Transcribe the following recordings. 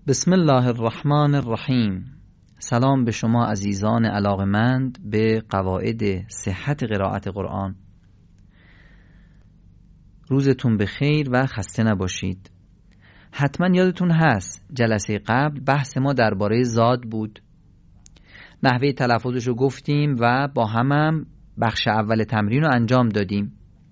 بسم الله الرحمن الرحیم. سلام به شما عزیزان علاقمند به قواعد صحت قرائت قرآن. روزتون بخیر و خسته نباشید. حتما یادتون هست جلسه قبل بحث ما درباره زاد بود. نحوه تلفظش رو گفتیم و با هم بخش اول تمرین رو انجام دادیم.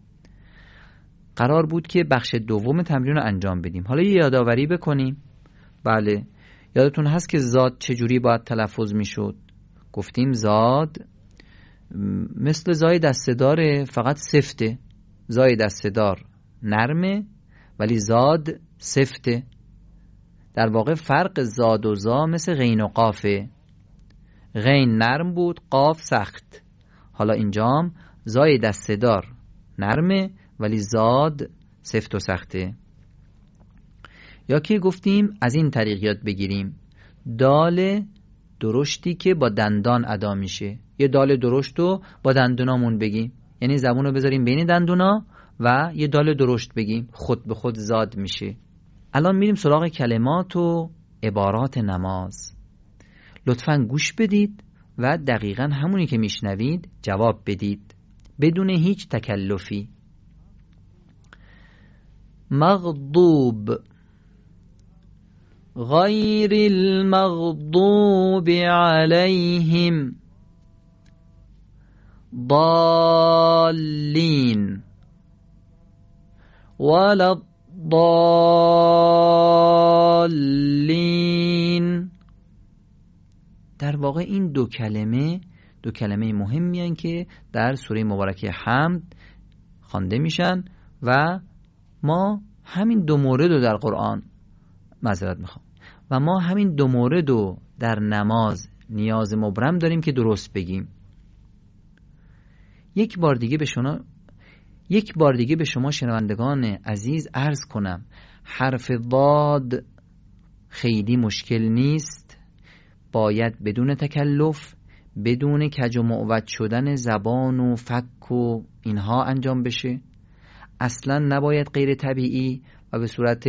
قرار بود که بخش دوم تمرین رو انجام بدیم. حالا یه یادآوری بکنیم. بله، یادتون هست که زاد چجوری باید تلفظ می شد؟ گفتیم زاد مثل زای دسته‌داره، فقط سفته. زای دسته‌دار نرمه ولی زاد سفته. در واقع فرق زاد و زا مثل غین و قافه. غین نرم بود، قاف سخت. حالا اینجام زای دسته‌دار نرمه ولی زاد سفت و سخته. یا که گفتیم از این طریق یاد بگیریم دال درشتی که با دندان ادا میشه. یه دال درشت رو با دندونامون بگیم، یعنی زبون رو بذاریم بین دندونا و یه دال درشت بگیم، خود به خود زاد میشه. الان میریم سراغ کلمات و عبارات نماز. لطفاً گوش بدید و دقیقاً همونی که میشنوید جواب بدید بدون هیچ تکلفی. مغضوب، غیر المغضوب علیهم، ضالین، ولا الضالین. در واقع این دو کلمه مهمی هستند که در سوره مبارکه حمد خوانده میشن و ما همین دو مورد رو در قرآن و ما همین دو مورد رو در نماز نیاز مبرم داریم که درست بگیم. یک بار دیگه به شما شنوندگان عزیز عرض کنم، حرف ضاد خیلی مشکل نیست، باید بدون تکلف، بدون کج و معوج شدن زبان و فک و اینها انجام بشه. اصلا نباید غیر طبیعی و به صورت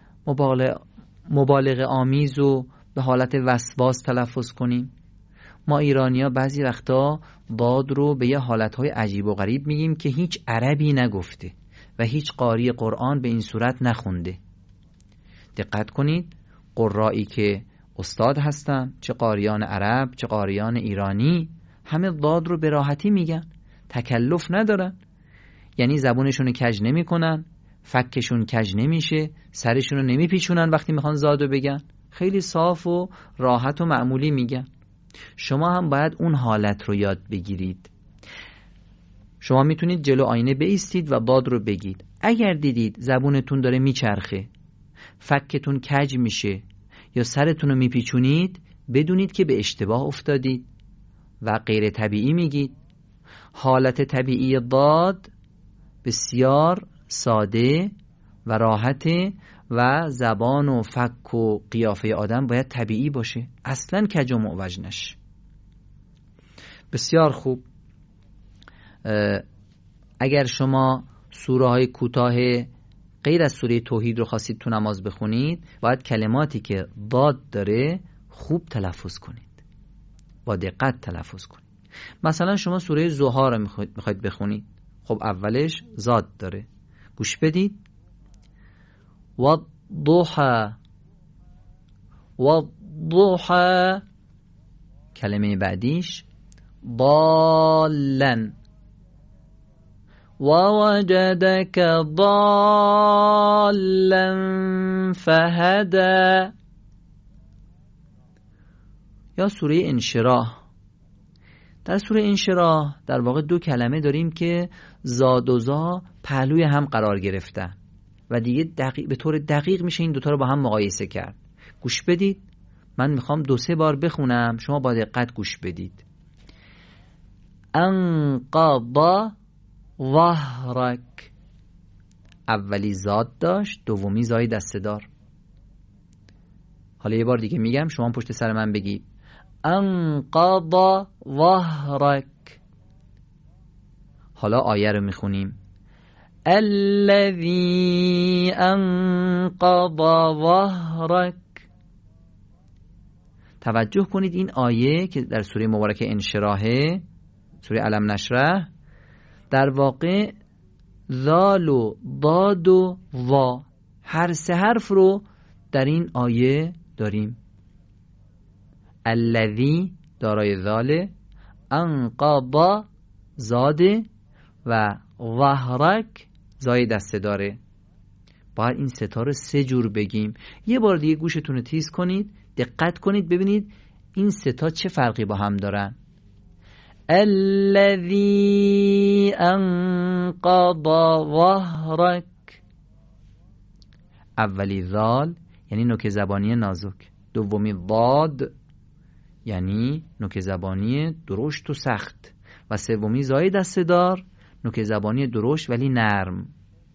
مبالغه آمیز و به حالت وسواس تلفظ کنیم. ما ایرانی‌ها بعضی وقتا ضاد رو به یه حالتهای عجیب و غریب میگیم که هیچ عربی نگفته و هیچ قاری قرآن به این صورت نخونده. دقت کنید، قرایی که استاد هستن، چه قاریان عرب چه قاریان ایرانی، همه ضاد رو به راحتی میگن، تکلف ندارن. یعنی زبونشون کج نمی کنن، فکشون کج نمیشه، سرشون رو نمیپیچونن وقتی میخوان زادو بگن، خیلی صاف و راحت و معمولی میگن. شما هم باید اون حالت رو یاد بگیرید. شما میتونید جلو آینه بایستید و ضاد رو بگید. اگر دیدید زبونتون داره میچرخه، فکتون کج میشه یا سرتون رو میپیچونید، بدونید که به اشتباه افتادید و غیر طبیعی میگید. حالت طبیعی ضاد بسیار ساده و راحته و زبان و فک و قیافه آدم باید طبیعی باشه، اصلا کج و معوج نشه. بسیار خوب. اگر شما سوره های کوتاه غیر از سوره توحید رو خواستید تو نماز بخونید، باید کلماتی که ضاد داره خوب تلفظ کنید، با دقت تلفظ کنید. مثلا شما سوره ضحی رو میخواید بخونید، خب اولش زاد داره، گوش بدید. والضحى، والضحى. کلمه بعدیش ضالا، ووجدك ضالا فهدى. یا سوره انشراح. در سوره انشراح در واقع دو کلمه داریم که زاد و زا پهلوی هم قرار گرفتن و دیگه به طور دقیق میشه این دوتا رو با هم مقایسه کرد. گوش بدید، من میخوام 2-3 بار بخونم، شما با دقت گوش بدید. انقض ظهرک، اولی زاد داشت، دومی زای دسته‌دار. حالا یه بار دیگه میگم، شما پشت سر من بگید. انقض ظهرک. حالا آیه رو میخونیم. الذي انقض ظهرك. توجه کنید این آیه که در سوره مبارکه انشراحه، سوره علم نشرح، در واقع ذال و ضاد و وا هر سه حرف رو در این آیه داریم. الذی دارای ذاله، انقض زاده و ظهرک زای دسته داره. باید این ستا رو 3 جور بگیم. یه بار دیگه گوشتون رو تیز کنید، دقت کنید ببینید این ستا چه فرقی با هم دارن. الذی انقض ظهرک، اولی ذال یعنی نوک زبانی نازک، دومی ضاد یعنی نوک زبانی درشت و سخت، و سومی زای دسته دار نوک زبانی درشت ولی نرم.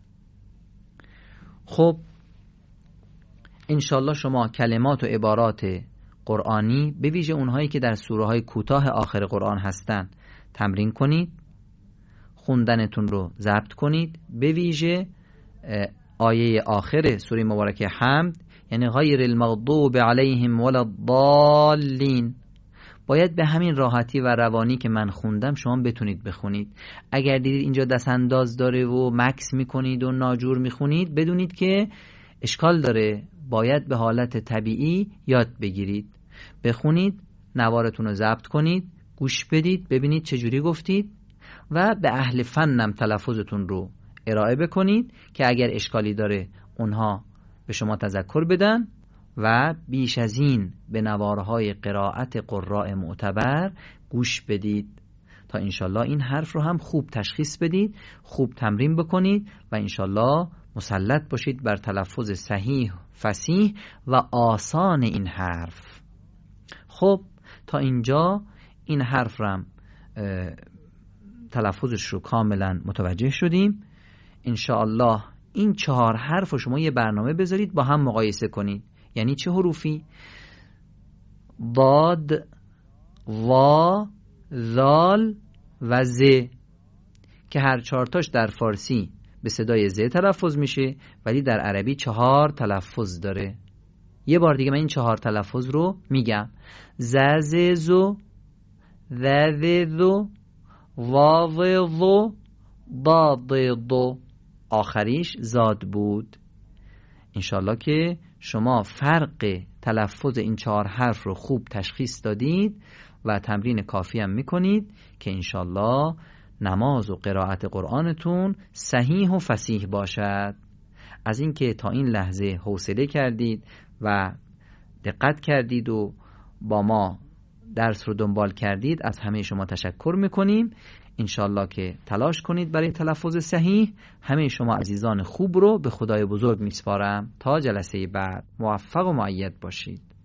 خب انشالله شما کلمات و عبارات قرآنی به ویژه اونهایی که در سوره های کوتاه آخر قرآن هستن تمرین کنید، خوندنتون رو ضبط کنید. به ویژه آیه آخر سوره مبارکه حمد یعنی غیر المغضوب علیهم ولا الضالین، باید به همین راحتی و روانی که من خوندم شما بتونید بخونید. اگر دیدید اینجا دست انداز داره و مکس میکنید و ناجور میخونید، بدونید که اشکال داره، باید به حالت طبیعی یاد بگیرید. بخونید، نوارتون رو ضبط کنید، گوش بدید، ببینید چجوری گفتید و به اهل فنم تلفظتون رو ارائه بکنید که اگر اشکالی داره اونها به شما تذکر بدن، و بیش از این به نوارهای قرائت قراء معتبر گوش بدید تا انشالله این حرف رو هم خوب تشخیص بدید، خوب تمرین بکنید و انشالله مسلط باشید بر تلفظ صحیح، فصیح و آسان این حرف. خب تا اینجا این حرف رو تلفظش رو کاملا متوجه شدیم. انشالله این 4 حرف رو شما یه برنامه بذارید با هم مقایسه کنید. یعنی چه حروفی؟ ضاد، وا، ذال و ز، که هر 4 تاش در فارسی به صدای ز تلفظ میشه ولی در عربی 4 تلفظ داره. یه بار دیگه من این 4 تلفظ رو میگم: ز ز زو، ذ ذ ذو، وا ظ ظو، ضا ض ضو. آخریش زاد بود. انشالله که شما فرق تلفظ این 4 حرف رو خوب تشخیص دادید و تمرین کافی هم میکنید که انشالله نماز و قرائت قرآنتون صحیح و فصیح باشد. از اینکه تا این لحظه حوصله کردید و دقت کردید و با ما درس رو دنبال کردید، از همه شما تشکر میکنیم. انشالله که تلاش کنید برای تلفظ صحیح. همه شما عزیزان خوب رو به خدای بزرگ میسپارم. تا جلسه بعد موفق و مؤید باشید.